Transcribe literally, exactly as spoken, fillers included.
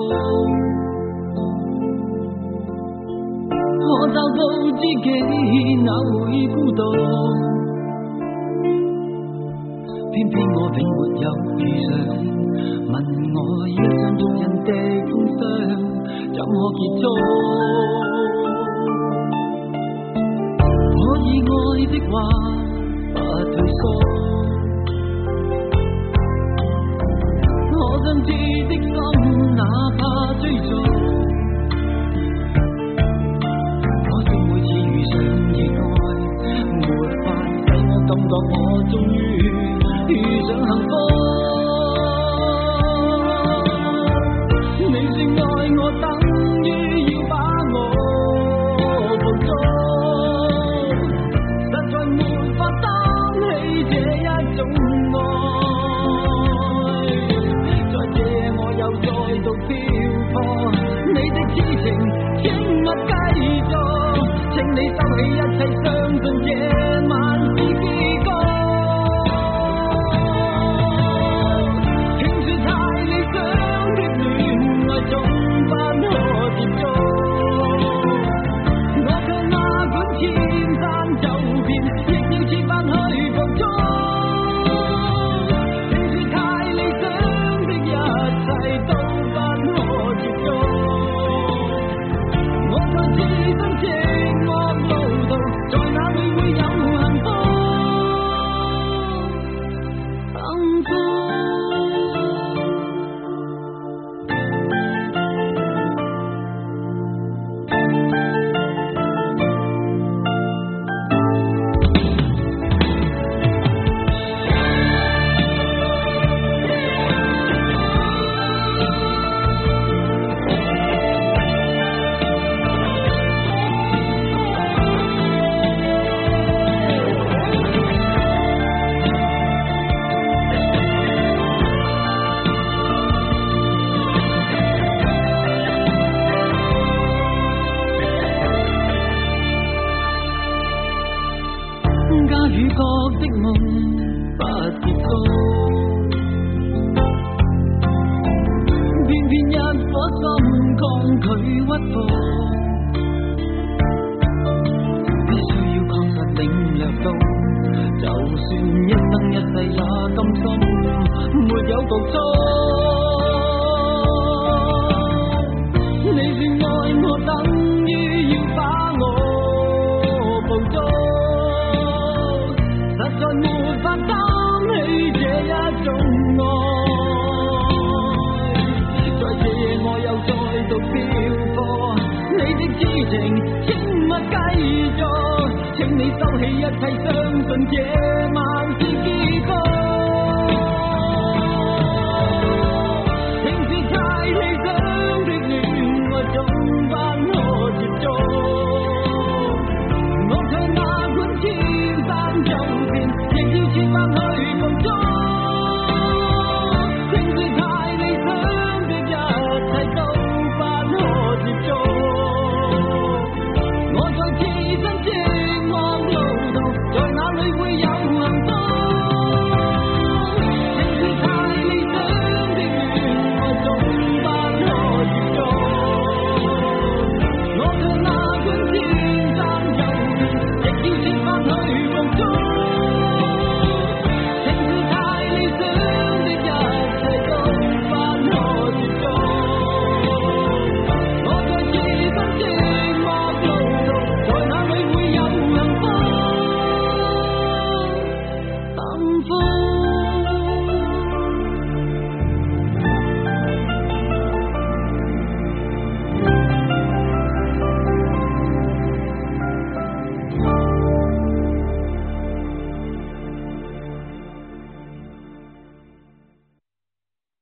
我找到自己哪會孤獨，偏偏我並沒有遇上。問我一雙足印的風霜怎可結束？可以愛的話不退縮，我想知的心哪怕追逐。可惜每次遇上意外，沒法使我感覺我終於遇上幸福。我等於要把我捕捉，實在沒法擔起這一種愛。在這我又再度漂泊，你的痴情請勿繼續，請你收起一切，相信這晚是結局。聽說太理想的戀愛總不可接觸，我卻哪管千山走遍，亦要設法去捕捉。聽說太理想的一切都不可接觸，我卻置身寂寞路途，在哪裏會有幸福？幸福。家與國的夢不結束，偏偏一顆心抗拒屈服，必須要確實領略到，就算一生一世也甘心沒有局促。你說愛我等於要把我捕捉，實在沒法擔起這一種愛。在這夜我又再度漂泊，你的痴情請勿繼續，請你收起一切，相信這晚